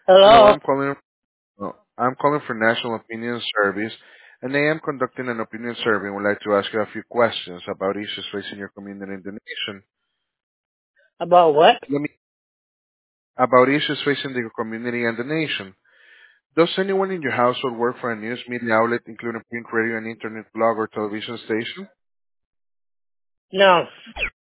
Hello, Hello. I'm calling for National Opinion Service, and I am conducting an opinion survey and would like to ask you a few questions about issues facing your community and the nation. About what? Let me About issues facing the community and the nation. Does anyone in your household work for a news media outlet, including print, radio, and internet blog or television station? No.